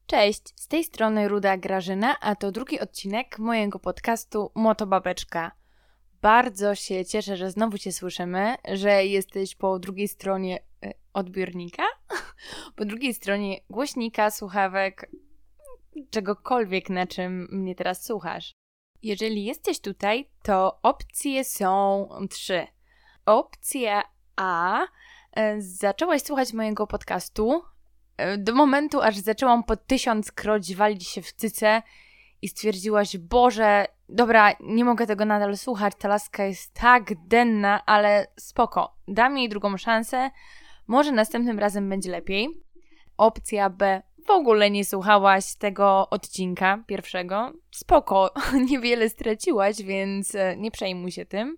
Cześć, z tej strony Ruda Grażyna, a to drugi odcinek mojego podcastu Motobabeczka. Bardzo się cieszę, że znowu Cię słyszymy, że jesteś po drugiej stronie odbiornika, po drugiej stronie głośnika, słuchawek, czegokolwiek, na czym mnie teraz słuchasz. Jeżeli jesteś tutaj, to opcje są 3. Opcja A. Zaczęłaś słuchać mojego podcastu do momentu, aż zaczęłam po 1000 kroć walić się w cycę i stwierdziłaś, Boże, dobra, nie mogę tego nadal słuchać, ta laska jest tak denna, ale spoko, dam jej drugą szansę, może następnym razem będzie lepiej. Opcja B. W ogóle nie słuchałaś tego odcinka pierwszego. Spoko, niewiele straciłaś, więc nie przejmuj się tym.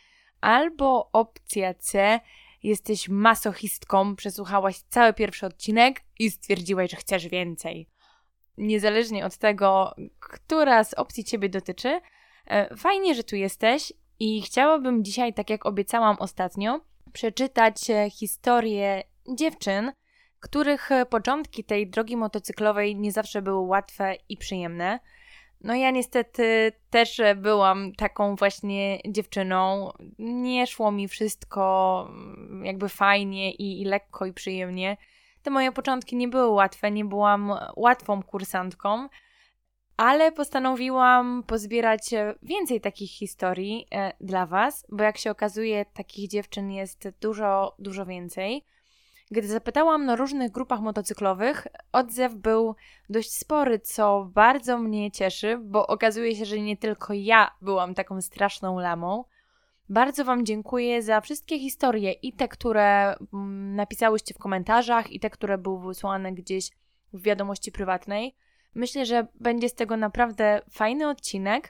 Albo opcja C. Jesteś masochistką, przesłuchałaś cały pierwszy odcinek i stwierdziłaś, że chcesz więcej. Niezależnie od tego, która z opcji Ciebie dotyczy, fajnie, że tu jesteś i chciałabym dzisiaj, tak jak obiecałam ostatnio, przeczytać historię dziewczyn, których początki tej drogi motocyklowej nie zawsze były łatwe i przyjemne. No ja niestety też byłam taką właśnie dziewczyną. Nie szło mi wszystko jakby fajnie i lekko i przyjemnie. Te moje początki nie były łatwe, nie byłam łatwą kursantką, ale postanowiłam pozbierać więcej takich historii dla Was, bo jak się okazuje, takich dziewczyn jest dużo, dużo więcej. Gdy zapytałam na różnych grupach motocyklowych, odzew był dość spory, co bardzo mnie cieszy, bo okazuje się, że nie tylko ja byłam taką straszną lamą. Bardzo Wam dziękuję za wszystkie historie, i te, które napisałyście w komentarzach, i te, które były wysłane gdzieś w wiadomości prywatnej. Myślę, że będzie z tego naprawdę fajny odcinek,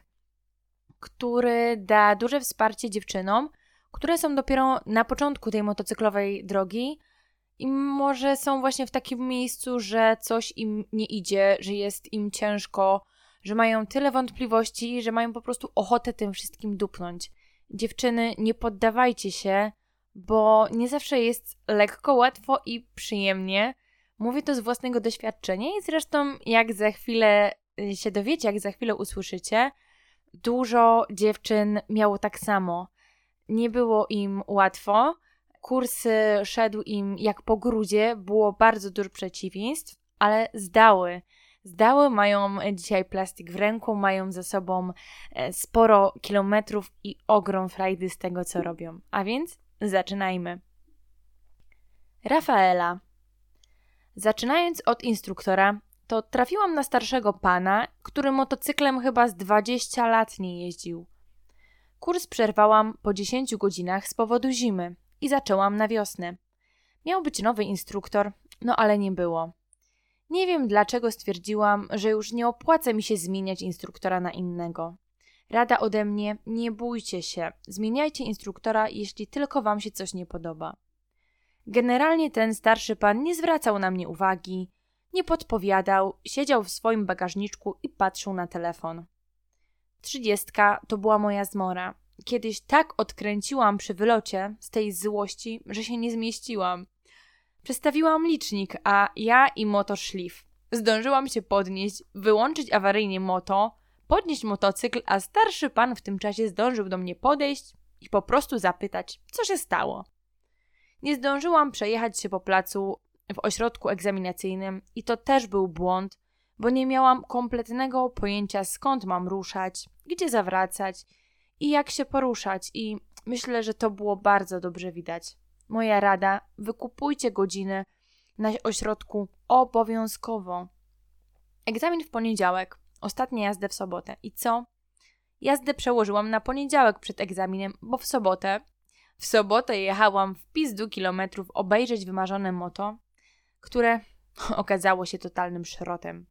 który da duże wsparcie dziewczynom, które są dopiero na początku tej motocyklowej drogi, i może są właśnie w takim miejscu, że coś im nie idzie, że jest im ciężko, że mają tyle wątpliwości, że mają po prostu ochotę tym wszystkim dupnąć. Dziewczyny, nie poddawajcie się, bo nie zawsze jest lekko, łatwo i przyjemnie. Mówię to z własnego doświadczenia i zresztą jak za chwilę się dowiecie, jak za chwilę usłyszycie, dużo dziewczyn miało tak samo. Nie było im łatwo. Kursy szedł im jak po grudzie, było bardzo dużo przeciwieństw, ale zdały. Mają dzisiaj plastik w ręku, mają za sobą sporo kilometrów i ogrom frajdy z tego, co robią. A więc zaczynajmy. Rafaela. Zaczynając od instruktora, to trafiłam na starszego pana, który motocyklem chyba z 20 lat nie jeździł. Kurs przerwałam po 10 godzinach z powodu zimy i zaczęłam na wiosnę. Miał być nowy instruktor, no ale nie było. Nie wiem, dlaczego stwierdziłam, że już nie opłaca mi się zmieniać instruktora na innego. Rada ode mnie, nie bójcie się, zmieniajcie instruktora, jeśli tylko Wam się coś nie podoba. Generalnie ten starszy pan nie zwracał na mnie uwagi, nie podpowiadał, siedział w swoim bagażniczku i patrzył na telefon. 30 to była moja zmora. Kiedyś tak odkręciłam przy wylocie z tej złości, że się nie zmieściłam. Przestawiłam licznik, a ja i moto szlif. Zdążyłam się podnieść, wyłączyć awaryjnie moto, podnieść motocykl, a starszy pan w tym czasie zdążył do mnie podejść i po prostu zapytać, co się stało. Nie zdążyłam przejechać się po placu w ośrodku egzaminacyjnym i to też był błąd, bo nie miałam kompletnego pojęcia, skąd mam ruszać, gdzie zawracać i jak się poruszać, i myślę, że to było bardzo dobrze widać. Moja rada, wykupujcie godziny na ośrodku obowiązkowo. Egzamin w poniedziałek, ostatnia jazda w sobotę. I co? Jazdę przełożyłam na poniedziałek przed egzaminem, bo w sobotę jechałam w pizdu kilometrów obejrzeć wymarzone moto, które okazało się totalnym szrotem.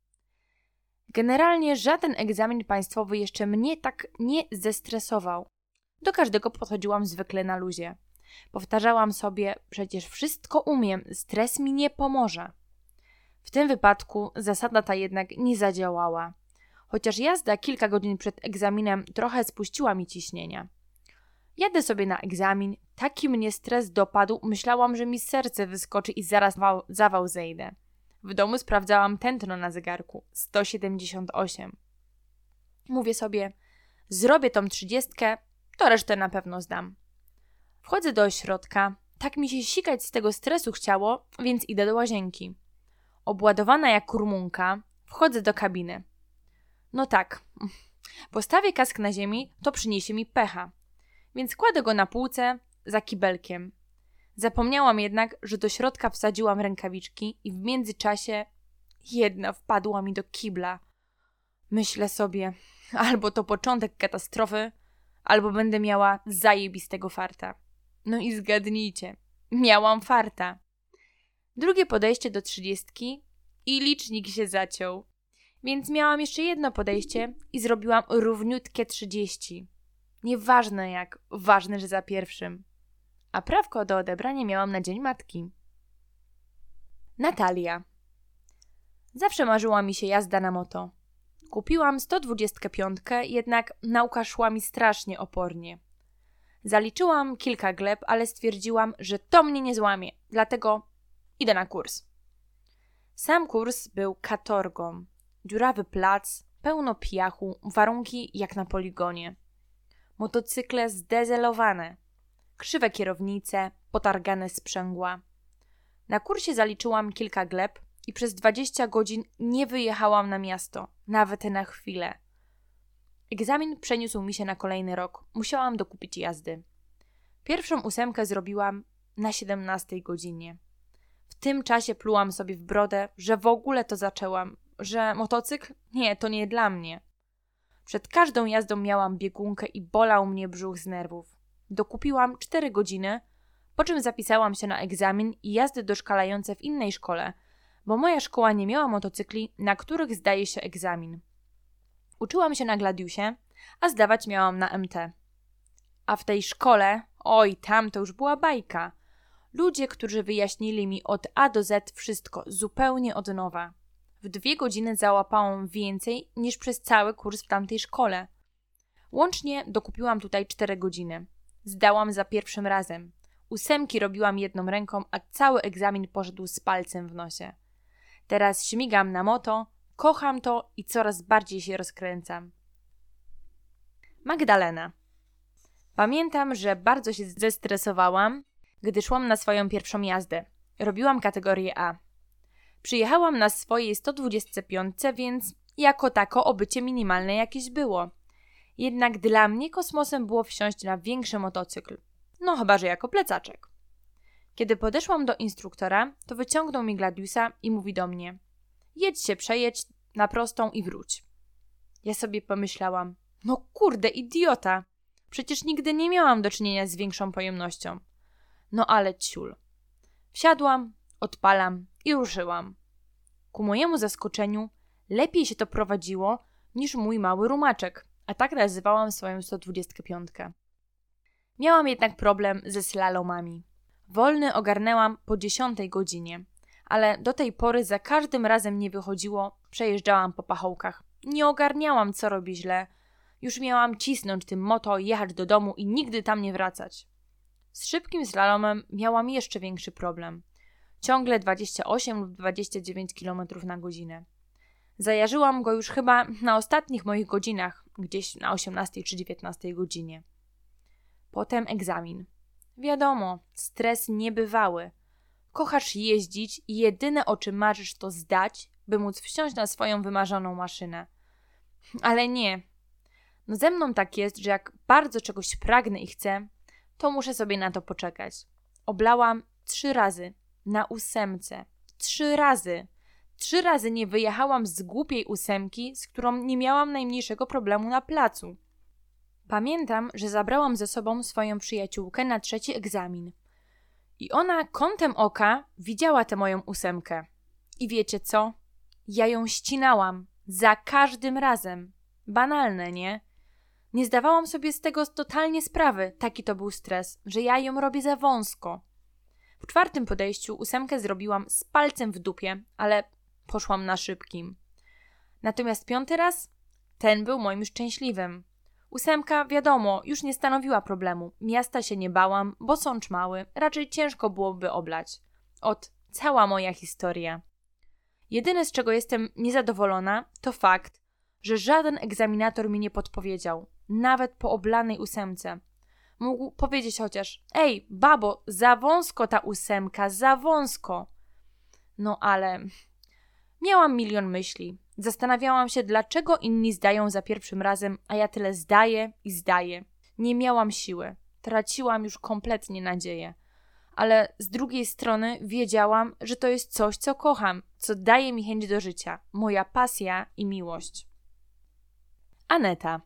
Generalnie żaden egzamin państwowy jeszcze mnie tak nie zestresował. Do każdego podchodziłam zwykle na luzie. Powtarzałam sobie, przecież wszystko umiem, stres mi nie pomoże. W tym wypadku zasada ta jednak nie zadziałała. Chociaż jazda kilka godzin przed egzaminem trochę spuściła mi ciśnienia. Jadę sobie na egzamin, taki mnie stres dopadł, myślałam, że mi serce wyskoczy i zaraz zawał zejdę. W domu sprawdzałam tętno na zegarku. 178. Mówię sobie, zrobię tą 30, to resztę na pewno zdam. Wchodzę do ośrodka. Tak mi się sikać z tego stresu chciało, więc idę do łazienki. Obładowana jak kurmunka, wchodzę do kabiny. No tak, postawię kask na ziemi, to przyniesie mi pecha. Więc kładę go na półce za kibelkiem. Zapomniałam jednak, że do środka wsadziłam rękawiczki i w międzyczasie jedna wpadła mi do kibla. Myślę sobie, albo to początek katastrofy, albo będę miała zajebistego farta. No i zgadnijcie, miałam farta. Drugie podejście do 30 i licznik się zaciął. Więc miałam jeszcze jedno podejście i zrobiłam równiutkie 30. Nieważne jak, ważne, że za pierwszym. A prawko do odebrania miałam na Dzień Matki. Natalia. Zawsze marzyła mi się jazda na moto. Kupiłam 125, jednak nauka szła mi strasznie opornie. Zaliczyłam kilka gleb, ale stwierdziłam, że to mnie nie złamie, dlatego idę na kurs. Sam kurs był katorgą. Dziurawy plac, pełno piachu, warunki jak na poligonie. Motocykle zdezelowane, krzywe kierownice, potargane sprzęgła. Na kursie zaliczyłam kilka gleb i przez 20 godzin nie wyjechałam na miasto, nawet na chwilę. Egzamin przeniósł mi się na kolejny rok. Musiałam dokupić jazdy. Pierwszą 8 zrobiłam na 17 godzinie. W tym czasie plułam sobie w brodę, że w ogóle to zaczęłam, że motocykl? Nie, to nie dla mnie. Przed każdą jazdą miałam biegunkę i bolał mnie brzuch z nerwów. Dokupiłam 4 godziny, po czym zapisałam się na egzamin i jazdy doszkalające w innej szkole, bo moja szkoła nie miała motocykli, na których zdaje się egzamin. Uczyłam się na Gladiusie, a zdawać miałam na MT. A w tej szkole, oj, tam to już była bajka. Ludzie, którzy wyjaśnili mi od A do Z wszystko zupełnie od nowa. W 2 godziny załapałam więcej niż przez cały kurs w tamtej szkole. Łącznie dokupiłam tutaj 4 godziny. Zdałam za pierwszym razem. 8 robiłam jedną ręką, a cały egzamin poszedł z palcem w nosie. Teraz śmigam na moto, kocham to i coraz bardziej się rozkręcam. Magdalena. Pamiętam, że bardzo się zestresowałam, gdy szłam na swoją pierwszą jazdę. Robiłam kategorię A. Przyjechałam na swojej 125, więc jako tako obycie minimalne jakieś było. Jednak dla mnie kosmosem było wsiąść na większy motocykl. No chyba, że jako plecaczek. Kiedy podeszłam do instruktora, to wyciągnął mi Gladiusa i mówi do mnie: jedź się przejedź na prostą i wróć. Ja sobie pomyślałam: no kurde, idiota! Przecież nigdy nie miałam do czynienia z większą pojemnością. No ale ciul. Wsiadłam, odpalam i ruszyłam. Ku mojemu zaskoczeniu lepiej się to prowadziło niż mój mały rumaczek, a tak nazywałam swoją 125. Miałam jednak problem ze slalomami. Wolny ogarnęłam po 10 godzinie, ale do tej pory za każdym razem nie wychodziło, przejeżdżałam po pachołkach. Nie ogarniałam, co robię źle. Już miałam cisnąć tym moto, jechać do domu i nigdy tam nie wracać. Z szybkim slalomem miałam jeszcze większy problem. Ciągle 28 lub 29 km na godzinę. Zajarzyłam go już chyba na ostatnich moich godzinach, gdzieś na 18 czy 19 godzinie. Potem egzamin. Wiadomo, stres niebywały. Kochasz jeździć i jedyne o czym marzysz to zdać, by móc wsiąść na swoją wymarzoną maszynę. Ale nie. No ze mną tak jest, że jak bardzo czegoś pragnę i chcę, to muszę sobie na to poczekać. Oblałam 3 razy. Na 8. 3 razy. 3 razy nie wyjechałam z głupiej 8, z którą nie miałam najmniejszego problemu na placu. Pamiętam, że zabrałam ze sobą swoją przyjaciółkę na 3. egzamin. I ona kątem oka widziała tę moją 8. I wiecie co? Ja ją ścinałam. Za każdym razem. Banalne, nie? Nie zdawałam sobie z tego totalnie sprawy. Taki to był stres, że ja ją robię za wąsko. W 4. podejściu 8 zrobiłam z palcem w dupie, ale poszłam na szybkim. Natomiast 5. raz, ten był moim szczęśliwym. 8, wiadomo, już nie stanowiła problemu. Miasta się nie bałam, bo sącz mały, raczej ciężko byłoby oblać. Cała moja historia. Jedyne, z czego jestem niezadowolona, to fakt, że żaden egzaminator mi nie podpowiedział, nawet po oblanej 8. Mógł powiedzieć chociaż: ej, babo, za wąsko ta 8, za wąsko. No ale miałam milion myśli. Zastanawiałam się, dlaczego inni zdają za pierwszym razem, a ja tyle zdaję i zdaję. Nie miałam siły. Traciłam już kompletnie nadzieję. Ale z drugiej strony wiedziałam, że to jest coś, co kocham, co daje mi chęć do życia, moja pasja i miłość. Aneta.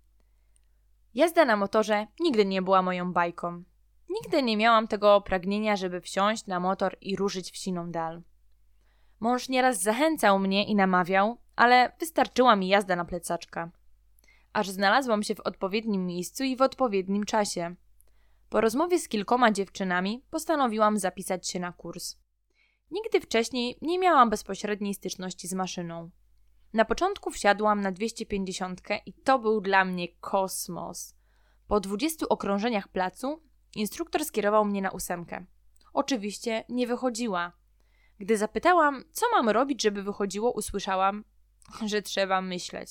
Jazda na motorze nigdy nie była moją bajką. Nigdy nie miałam tego pragnienia, żeby wsiąść na motor i ruszyć w siną dal. Mąż nieraz zachęcał mnie i namawiał, ale wystarczyła mi jazda na plecaczka. Aż znalazłam się w odpowiednim miejscu i w odpowiednim czasie. Po rozmowie z kilkoma dziewczynami postanowiłam zapisać się na kurs. Nigdy wcześniej nie miałam bezpośredniej styczności z maszyną. Na początku wsiadłam na 250 i to był dla mnie kosmos. Po 20 okrążeniach placu instruktor skierował mnie na 8. Oczywiście nie wychodziła. Gdy zapytałam, co mam robić, żeby wychodziło, usłyszałam, że trzeba myśleć.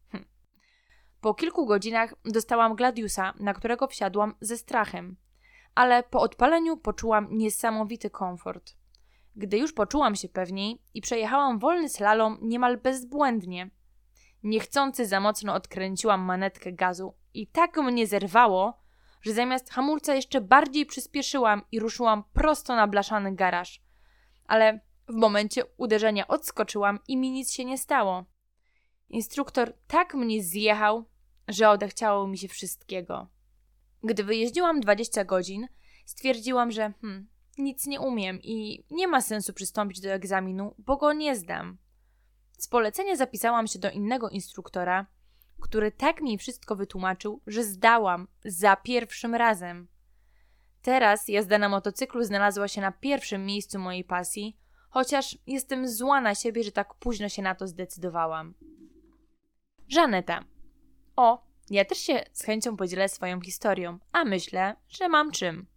Po kilku godzinach dostałam Gladiusa, na którego wsiadłam ze strachem, ale po odpaleniu poczułam niesamowity komfort. Gdy już poczułam się pewniej i przejechałam wolny slalom niemal bezbłędnie, niechcący za mocno odkręciłam manetkę gazu i tak mnie zerwało, że zamiast hamulca jeszcze bardziej przyspieszyłam i ruszyłam prosto na blaszany garaż. Ale w momencie uderzenia odskoczyłam i mi nic się nie stało. Instruktor tak mnie zjechał, że odechciało mi się wszystkiego. Gdy wyjeździłam 20 godzin, stwierdziłam, że nic nie umiem i nie ma sensu przystąpić do egzaminu, bo go nie zdam. Z polecenia zapisałam się do innego instruktora, który tak mi wszystko wytłumaczył, że zdałam za pierwszym razem. Teraz jazda na motocyklu znalazła się na pierwszym miejscu mojej pasji, chociaż jestem zła na siebie, że tak późno się na to zdecydowałam. Żaneta. Ja też się z chęcią podzielę swoją historią, a myślę, że mam czym.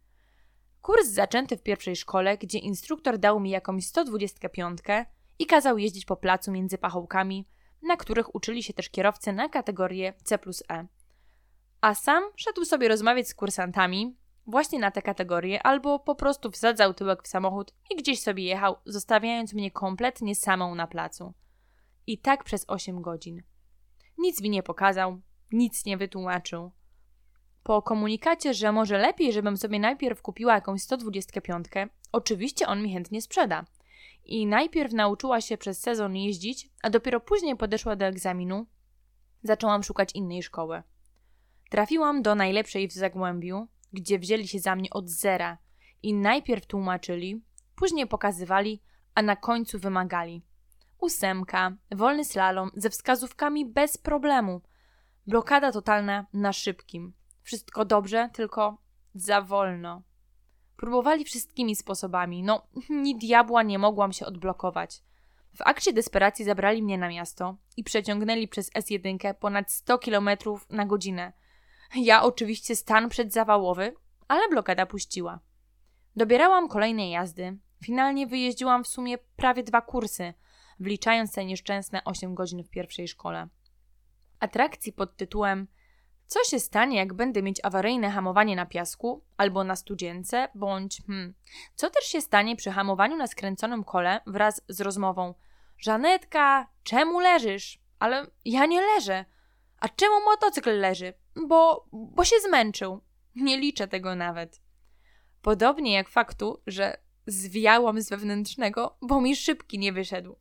Kurs zaczęty w pierwszej szkole, gdzie instruktor dał mi jakąś 125 i kazał jeździć po placu między pachołkami, na których uczyli się też kierowcy na kategorię C+E. A sam szedł sobie rozmawiać z kursantami właśnie na tę kategorię albo po prostu wsadzał tyłek w samochód i gdzieś sobie jechał, zostawiając mnie kompletnie samą na placu. I tak przez 8 godzin. Nic mi nie pokazał, nic nie wytłumaczył. Po komunikacie, że może lepiej, żebym sobie najpierw kupiła jakąś 125, oczywiście on mi chętnie sprzeda. I najpierw nauczyła się przez sezon jeździć, a dopiero później podeszła do egzaminu, zaczęłam szukać innej szkoły. Trafiłam do najlepszej w Zagłębiu, gdzie wzięli się za mnie od zera i najpierw tłumaczyli, później pokazywali, a na końcu wymagali. 8, wolny slalom ze wskazówkami bez problemu. Blokada totalna na szybkim. Wszystko dobrze, tylko za wolno. Próbowali wszystkimi sposobami, ni diabła nie mogłam się odblokować. W akcie desperacji zabrali mnie na miasto i przeciągnęli przez S1 ponad 100 km na godzinę. Ja oczywiście stan przedzawałowy, ale blokada puściła. Dobierałam kolejne jazdy. Finalnie wyjeździłam w sumie prawie 2 kursy, wliczając te nieszczęsne 8 godzin w pierwszej szkole. Atrakcji pod tytułem co się stanie, jak będę mieć awaryjne hamowanie na piasku albo na studzience, bądź co też się stanie przy hamowaniu na skręconym kole wraz z rozmową Żanetka, czemu leżysz? Ale ja nie leżę. A czemu motocykl leży? Bo się zmęczył. Nie liczę tego nawet. Podobnie jak faktu, że zwijałam z wewnętrznego, bo mi szybki nie wyszedł.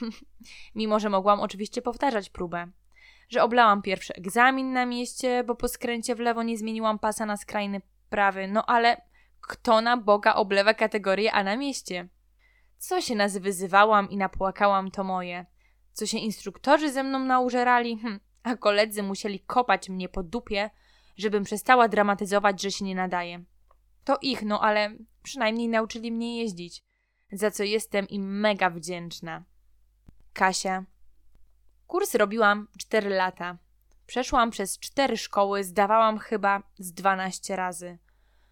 Mimo że mogłam oczywiście powtarzać próbę. Że oblałam pierwszy egzamin na mieście, bo po skręcie w lewo nie zmieniłam pasa na skrajny prawy. Ale kto na Boga oblewa kategorię A na mieście? Co się nas wyzywałam i napłakałam, to moje. Co się instruktorzy ze mną naużerali, a koledzy musieli kopać mnie po dupie, żebym przestała dramatyzować, że się nie nadaje. To ich, ale przynajmniej nauczyli mnie jeździć, za co jestem im mega wdzięczna. Kasia. Kurs robiłam 4 lata. Przeszłam przez 4 szkoły, zdawałam chyba z 12 razy.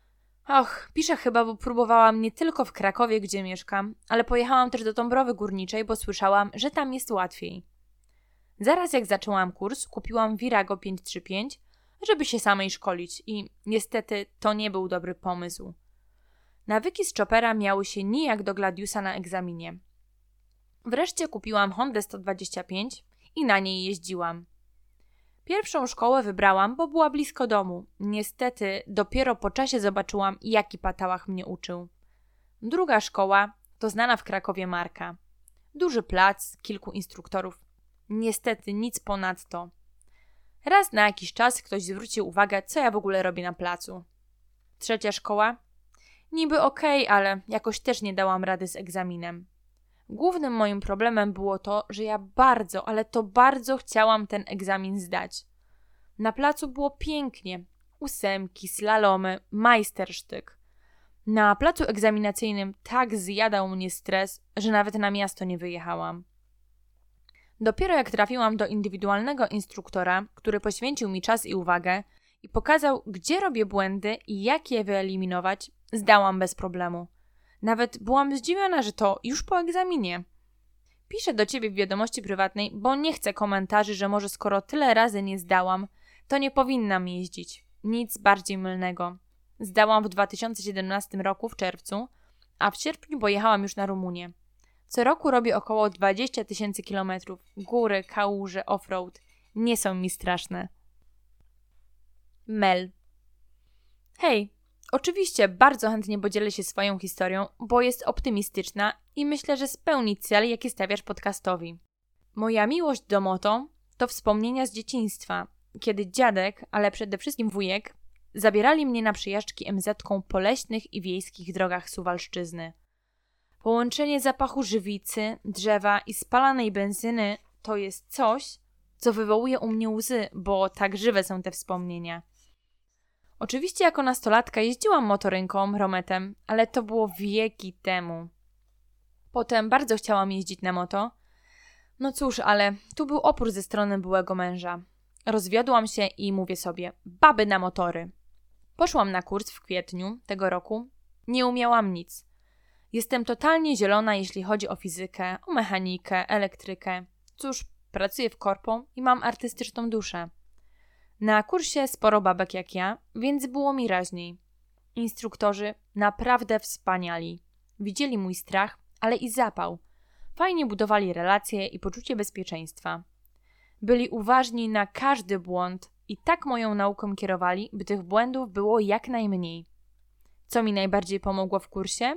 Piszę chyba, bo próbowałam nie tylko w Krakowie, gdzie mieszkam, ale pojechałam też do Dąbrowy Górniczej, bo słyszałam, że tam jest łatwiej. Zaraz jak zaczęłam kurs, kupiłam Virago 535, żeby się samej szkolić i niestety to nie był dobry pomysł. Nawyki z Chopera miały się nijak do Gladiusa na egzaminie. Wreszcie kupiłam Hondę 125 i na niej jeździłam. Pierwszą szkołę wybrałam, bo była blisko domu. Niestety dopiero po czasie zobaczyłam, jaki patałach mnie uczył. Druga szkoła to znana w Krakowie marka. Duży plac, kilku instruktorów. Niestety nic ponadto. Raz na jakiś czas ktoś zwrócił uwagę, co ja w ogóle robię na placu. Trzecia szkoła? Niby okej, ale jakoś też nie dałam rady z egzaminem. Głównym moim problemem było to, że ja bardzo, ale to bardzo chciałam ten egzamin zdać. Na placu było pięknie. 8, slalomy, majstersztyk. Na placu egzaminacyjnym tak zjadał mnie stres, że nawet na miasto nie wyjechałam. Dopiero jak trafiłam do indywidualnego instruktora, który poświęcił mi czas i uwagę i pokazał, gdzie robię błędy i jak je wyeliminować, zdałam bez problemu. Nawet byłam zdziwiona, że to już po egzaminie. Piszę do ciebie w wiadomości prywatnej, bo nie chcę komentarzy, że może skoro tyle razy nie zdałam, to nie powinnam jeździć. Nic bardziej mylnego. Zdałam w 2017 roku w czerwcu, a w sierpniu pojechałam już na Rumunię. Co roku robię około 20 000 kilometrów. Góry, kałuże, offroad. Nie są mi straszne. Mel. Hej, oczywiście bardzo chętnie podzielę się swoją historią, bo jest optymistyczna i myślę, że spełni cel, jaki stawiasz podcastowi. Moja miłość do moto to wspomnienia z dzieciństwa, kiedy dziadek, ale przede wszystkim wujek, zabierali mnie na przejażdżki MZ-ką po leśnych i wiejskich drogach Suwalszczyzny. Połączenie zapachu żywicy, drzewa i spalanej benzyny to jest coś, co wywołuje u mnie łzy, bo tak żywe są te wspomnienia. Oczywiście jako nastolatka jeździłam motorynką, rometem, ale to było wieki temu. Potem bardzo chciałam jeździć na moto. No cóż, ale tu był opór ze strony byłego męża. Rozwiodłam się i mówię sobie, baby na motory. Poszłam na kurs w kwietniu tego roku. Nie umiałam nic. Jestem totalnie zielona, jeśli chodzi o fizykę, o mechanikę, elektrykę. Cóż, pracuję w korpo i mam artystyczną duszę. Na kursie sporo babek jak ja, więc było mi raźniej. Instruktorzy naprawdę wspaniali. Widzieli mój strach, ale i zapał. Fajnie budowali relacje i poczucie bezpieczeństwa. Byli uważni na każdy błąd i tak moją nauką kierowali, by tych błędów było jak najmniej. Co mi najbardziej pomogło w kursie?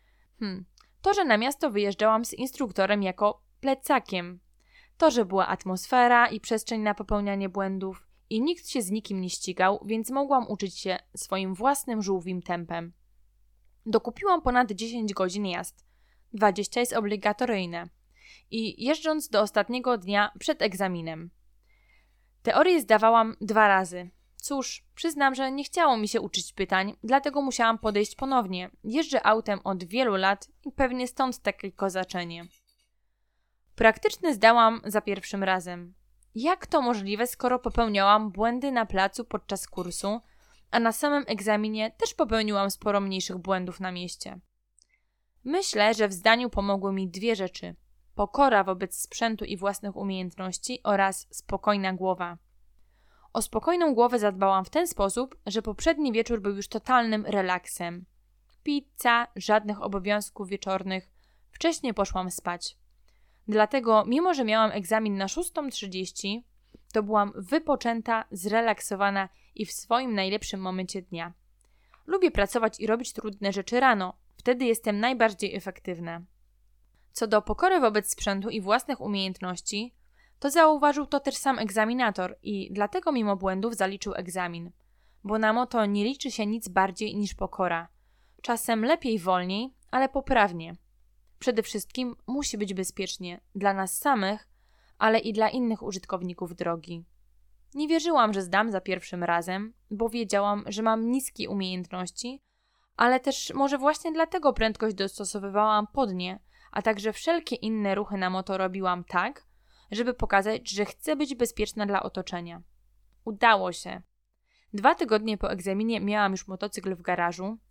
To, że na miasto wyjeżdżałam z instruktorem jako plecakiem. To, że była atmosfera i przestrzeń na popełnianie błędów i nikt się z nikim nie ścigał, więc mogłam uczyć się swoim własnym żółwim tempem. Dokupiłam ponad 10 godzin jazd. 20 jest obligatoryjne. I jeżdżąc do ostatniego dnia przed egzaminem. Teorię zdawałam 2 razy. Cóż, przyznam, że nie chciało mi się uczyć pytań, dlatego musiałam podejść ponownie. Jeżdżę autem od wielu lat i pewnie stąd takie kozaczenie. Praktyczny zdałam za pierwszym razem. Jak to możliwe, skoro popełniałam błędy na placu podczas kursu, a na samym egzaminie też popełniłam sporo mniejszych błędów na mieście? Myślę, że w zdaniu pomogły mi 2 rzeczy. Pokora wobec sprzętu i własnych umiejętności oraz spokojna głowa. O spokojną głowę zadbałam w ten sposób, że poprzedni wieczór był już totalnym relaksem. Pizza, żadnych obowiązków wieczornych. Wcześniej poszłam spać. Dlatego, mimo że miałam egzamin na 6:30, to byłam wypoczęta, zrelaksowana i w swoim najlepszym momencie dnia. Lubię pracować i robić trudne rzeczy rano. Wtedy jestem najbardziej efektywna. Co do pokory wobec sprzętu i własnych umiejętności, to zauważył to też sam egzaminator i dlatego mimo błędów zaliczył egzamin. Bo na moto nie liczy się nic bardziej niż pokora. Czasem lepiej wolniej, ale poprawnie. Przede wszystkim musi być bezpiecznie dla nas samych, ale i dla innych użytkowników drogi. Nie wierzyłam, że zdam za pierwszym razem, bo wiedziałam, że mam niskie umiejętności, ale też może właśnie dlatego prędkość dostosowywałam pod nie, a także wszelkie inne ruchy na moto robiłam tak, żeby pokazać, że chcę być bezpieczna dla otoczenia. Udało się. 2 tygodnie po egzaminie miałam już motocykl w garażu,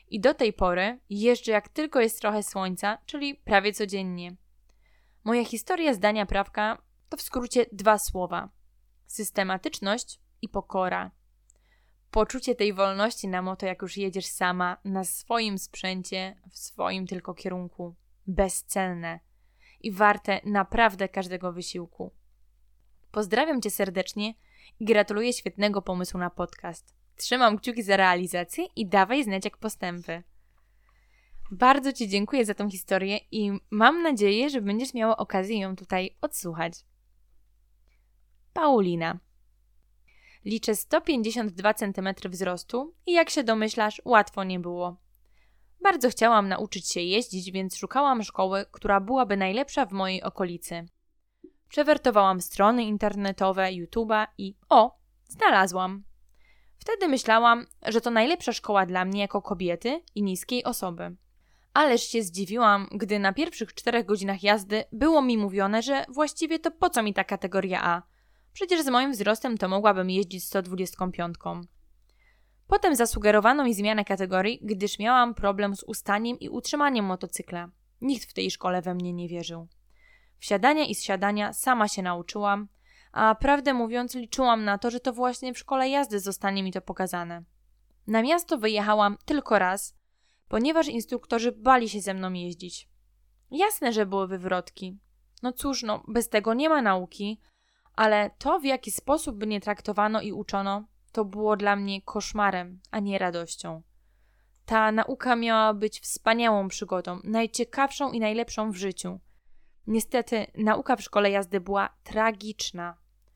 I do tej pory jeżdżę jak tylko jest trochę słońca, czyli prawie codziennie. Moja historia zdania prawka to w skrócie 2 słowa. Systematyczność i pokora. Poczucie tej wolności na moto, jak już jedziesz sama, na swoim sprzęcie, w swoim tylko kierunku. Bezcenne i warte naprawdę każdego wysiłku. Pozdrawiam Cię serdecznie i gratuluję świetnego pomysłu na podcast. Trzymam kciuki za realizację i dawaj znać jak postępy. Bardzo Ci dziękuję za tą historię i mam nadzieję, że będziesz miała okazję ją tutaj odsłuchać. Paulina. Liczę 152 cm wzrostu i jak się domyślasz, łatwo nie było. Bardzo chciałam nauczyć się jeździć, więc szukałam szkoły, która byłaby najlepsza w mojej okolicy. Przewertowałam strony internetowe, YouTube'a i znalazłam. Wtedy myślałam, że to najlepsza szkoła dla mnie jako kobiety i niskiej osoby. Ależ się zdziwiłam, gdy na pierwszych 4 godzinach jazdy było mi mówione, że właściwie to po co mi ta kategoria A? Przecież z moim wzrostem to mogłabym jeździć 125. Potem zasugerowano mi zmianę kategorii, gdyż miałam problem z ustaniem i utrzymaniem motocykla. Nikt w tej szkole we mnie nie wierzył. Wsiadania i zsiadania sama się nauczyłam, a prawdę mówiąc liczyłam na to, że to właśnie w szkole jazdy zostanie mi to pokazane. Na miasto wyjechałam tylko raz, ponieważ instruktorzy bali się ze mną jeździć. Jasne, że były wywrotki. No cóż, bez tego nie ma nauki, ale to, w jaki sposób mnie traktowano i uczono, to było dla mnie koszmarem, a nie radością. Ta nauka miała być wspaniałą przygodą, najciekawszą i najlepszą w życiu. Niestety, nauka w szkole jazdy była tragiczna.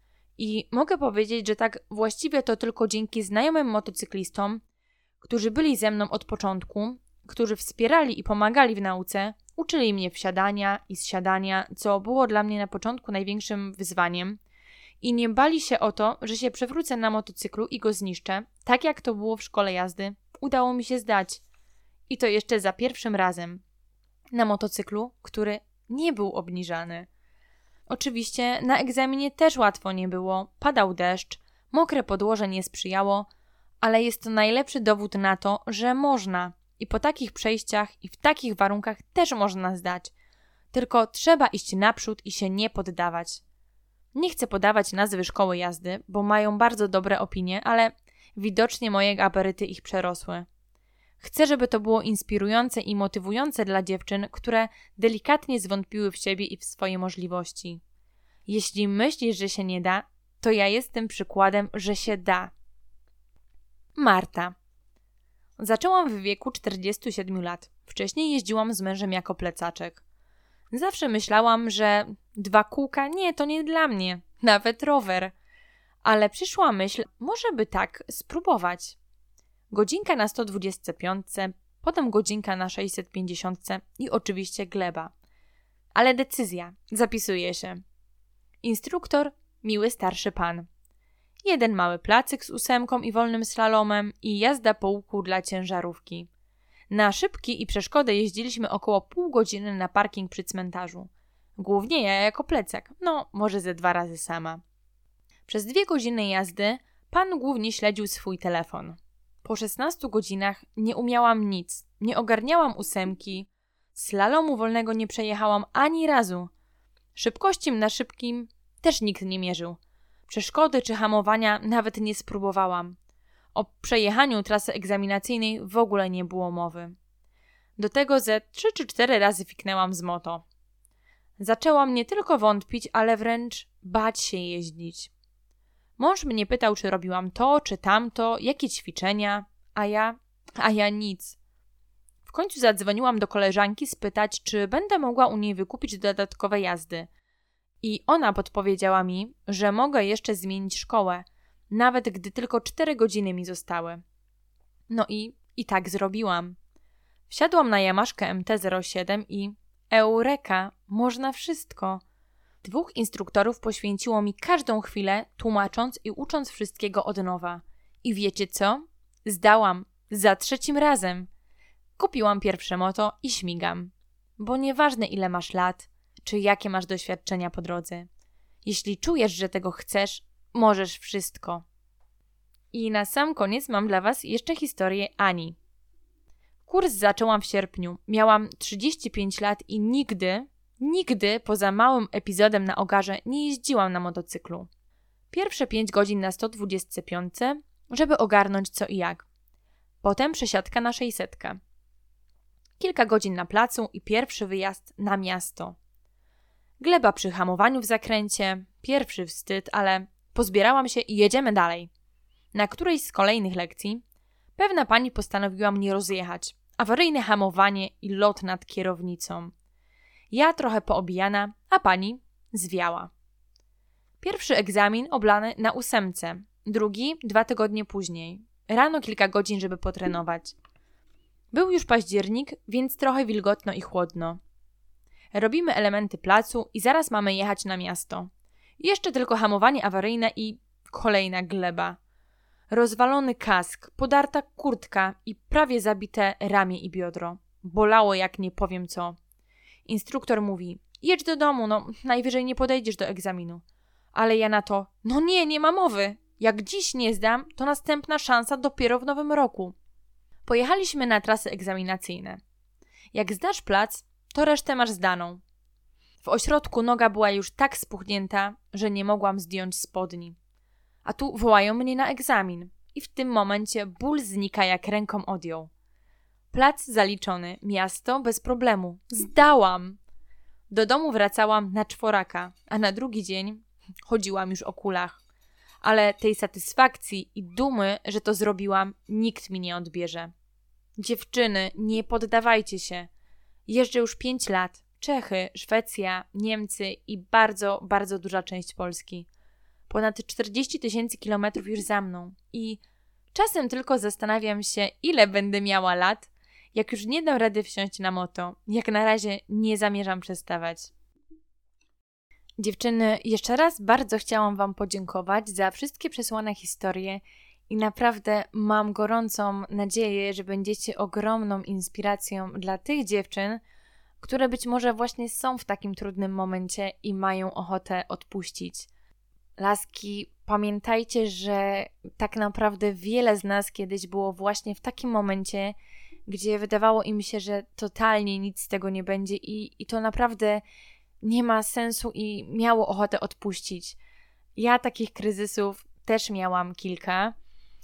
I mogę powiedzieć, że tak właściwie to tylko dzięki znajomym motocyklistom, którzy byli ze mną od początku, którzy wspierali i pomagali w nauce, uczyli mnie wsiadania i zsiadania, co było dla mnie na początku największym wyzwaniem i nie bali się o to, że się przewrócę na motocyklu i go zniszczę, tak jak to było w szkole jazdy. Udało mi się zdać. I to jeszcze za pierwszym razem. Na motocyklu, który nie był obniżany. Oczywiście na egzaminie też łatwo nie było, padał deszcz, mokre podłoże nie sprzyjało, ale jest to najlepszy dowód na to, że można i po takich przejściach i w takich warunkach też można zdać. Tylko trzeba iść naprzód i się nie poddawać. Nie chcę podawać nazwy szkoły jazdy, bo mają bardzo dobre opinie, ale widocznie moje gabaryty ich przerosły. Chcę, żeby to było inspirujące i motywujące dla dziewczyn, które delikatnie zwątpiły w siebie i w swoje możliwości. Jeśli myślisz, że się nie da, to ja jestem przykładem, że się da. Marta. Zaczęłam w wieku 47 lat. Wcześniej jeździłam z mężem jako plecaczek. Zawsze myślałam, że 2 kółka to nie dla mnie, nawet rower. Ale przyszła myśl, może by tak spróbować. Godzinka na 125, potem godzinka na 650 i oczywiście gleba. Ale decyzja, zapisuje się. Instruktor, miły starszy pan. 1 mały placyk z 8 i wolnym slalomem i jazda po łuku dla ciężarówki. Na szybki i przeszkodę jeździliśmy około pół godziny na parking przy cmentarzu. Głównie ja jako plecak, może ze 2 razy sama. Przez 2 godziny jazdy pan głównie śledził swój telefon. Po 16 godzinach nie umiałam nic, nie ogarniałam 8, slalomu wolnego nie przejechałam ani razu. Szybkości na szybkim też nikt nie mierzył. Przeszkody czy hamowania nawet nie spróbowałam. O przejechaniu trasy egzaminacyjnej w ogóle nie było mowy. Do tego ze 3 czy 4 razy fiknęłam z moto. Zaczęłam nie tylko wątpić, ale wręcz bać się jeździć. Mąż mnie pytał, czy robiłam to, czy tamto, jakie ćwiczenia, a ja nic. W końcu zadzwoniłam do koleżanki spytać, czy będę mogła u niej wykupić dodatkowe jazdy. I ona podpowiedziała mi, że mogę jeszcze zmienić szkołę, nawet gdy tylko 4 godziny mi zostały. I tak zrobiłam. Wsiadłam na Yamaszkę MT-07 i eureka, można wszystko. 2 instruktorów poświęciło mi każdą chwilę, tłumacząc i ucząc wszystkiego od nowa. I wiecie co? Zdałam za 3 razem. Kupiłam pierwsze moto i śmigam. Bo nieważne ile masz lat, czy jakie masz doświadczenia po drodze. Jeśli czujesz, że tego chcesz, możesz wszystko. I na sam koniec mam dla Was jeszcze historię Ani. Kurs zaczęłam w sierpniu. Miałam 35 lat i nigdy poza małym epizodem na Ogarze nie jeździłam na motocyklu. Pierwsze 5 godzin na 125, żeby ogarnąć co i jak. Potem przesiadka na 600. Kilka godzin na placu i pierwszy wyjazd na miasto. Gleba przy hamowaniu w zakręcie, pierwszy wstyd, ale pozbierałam się i jedziemy dalej. Na którejś z kolejnych lekcji pewna pani postanowiła mnie rozjechać. Awaryjne hamowanie i lot nad kierownicą. Ja trochę poobijana, a pani zwiała. Pierwszy egzamin oblany na 8, drugi 2 tygodnie później. Rano kilka godzin, żeby potrenować. Był już październik, więc trochę wilgotno i chłodno. Robimy elementy placu i zaraz mamy jechać na miasto. Jeszcze tylko hamowanie awaryjne i kolejna gleba. Rozwalony kask, podarta kurtka i prawie zabite ramię i biodro. Bolało jak nie powiem co. Instruktor mówi, jedź do domu, najwyżej nie podejdziesz do egzaminu. Ale ja na to, nie ma mowy. Jak dziś nie zdam, to następna szansa dopiero w nowym roku. Pojechaliśmy na trasy egzaminacyjne. Jak zdasz plac, to resztę masz zdaną. W ośrodku noga była już tak spuchnięta, że nie mogłam zdjąć spodni. A tu wołają mnie na egzamin i w tym momencie ból znika jak ręką odjął. Plac zaliczony, miasto bez problemu. Zdałam! Do domu wracałam na 4, a na drugi dzień chodziłam już o kulach. Ale tej satysfakcji i dumy, że to zrobiłam, nikt mi nie odbierze. Dziewczyny, nie poddawajcie się. Jeżdżę już 5 lat. Czechy, Szwecja, Niemcy i bardzo, bardzo duża część Polski. Ponad 40 000 kilometrów już za mną. I czasem tylko zastanawiam się, ile będę miała lat, jak już nie dam rady wsiąść na moto. Jak na razie nie zamierzam przestawać. Dziewczyny, jeszcze raz bardzo chciałam Wam podziękować za wszystkie przesłane historie i naprawdę mam gorącą nadzieję, że będziecie ogromną inspiracją dla tych dziewczyn, które być może właśnie są w takim trudnym momencie i mają ochotę odpuścić. Laski, pamiętajcie, że tak naprawdę wiele z nas kiedyś było właśnie w takim momencie, gdzie wydawało im się, że totalnie nic z tego nie będzie i to naprawdę nie ma sensu i miało ochotę odpuścić. Ja takich kryzysów też miałam kilka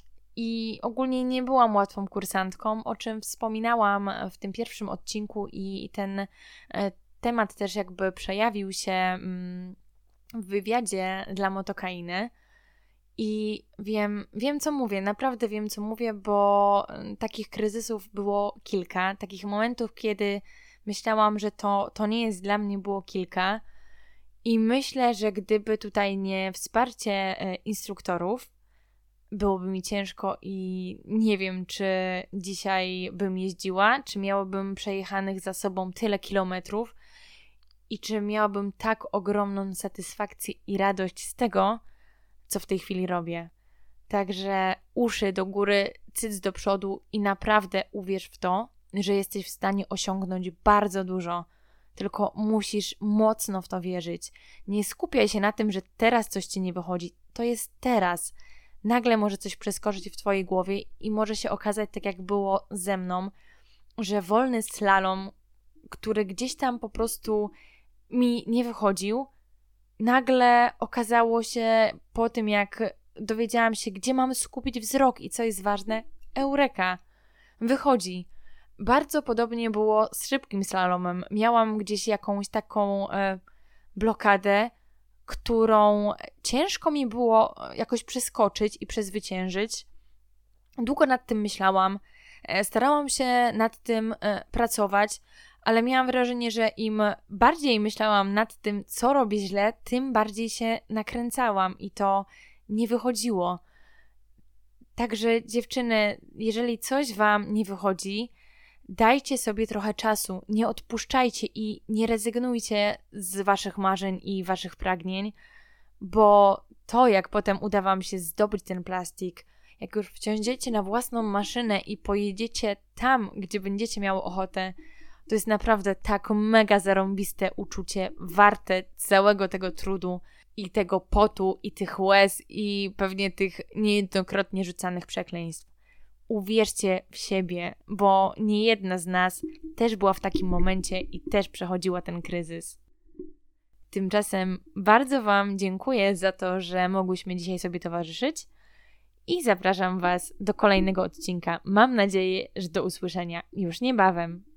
i ogólnie nie byłam łatwą kursantką, o czym wspominałam w tym pierwszym odcinku i ten temat też jakby przejawił się w wywiadzie dla Motokainy. I wiem co mówię, naprawdę wiem co mówię, bo takich kryzysów było kilka, takich momentów, kiedy myślałam, że to nie jest dla mnie, było kilka i myślę, że gdyby tutaj nie wsparcie instruktorów, byłoby mi ciężko i nie wiem, czy dzisiaj bym jeździła, czy miałabym przejechanych za sobą tyle kilometrów i czy miałabym tak ogromną satysfakcję i radość z tego, co w tej chwili robię. Także uszy do góry, cyc do przodu i naprawdę uwierz w to, że jesteś w stanie osiągnąć bardzo dużo. Tylko musisz mocno w to wierzyć. Nie skupiaj się na tym, że teraz coś ci nie wychodzi. To jest teraz. Nagle może coś przeskoczyć w twojej głowie i może się okazać, tak jak było ze mną, że wolny slalom, który gdzieś tam po prostu mi nie wychodził, nagle okazało się po tym, jak dowiedziałam się, gdzie mam skupić wzrok i co jest ważne, eureka, wychodzi. Bardzo podobnie było z szybkim slalomem. Miałam gdzieś jakąś taką blokadę, którą ciężko mi było jakoś przeskoczyć i przezwyciężyć. Długo nad tym myślałam, starałam się nad tym pracować, ale miałam wrażenie, że im bardziej myślałam nad tym, co robię źle, tym bardziej się nakręcałam i to nie wychodziło. Także dziewczyny, jeżeli coś Wam nie wychodzi, dajcie sobie trochę czasu, nie odpuszczajcie i nie rezygnujcie z Waszych marzeń i Waszych pragnień, bo to, jak potem uda Wam się zdobyć ten plastik, jak już wsiądziecie na własną maszynę i pojedziecie tam, gdzie będziecie miały ochotę, to jest naprawdę tak mega zarąbiste uczucie, warte całego tego trudu i tego potu i tych łez i pewnie tych niejednokrotnie rzucanych przekleństw. uwierzcie w siebie, bo niejedna z nas też była w takim momencie i też przechodziła ten kryzys. Tymczasem bardzo Wam dziękuję za to, że mogłyśmy dzisiaj sobie towarzyszyć i zapraszam Was do kolejnego odcinka. Mam nadzieję, że do usłyszenia już niebawem.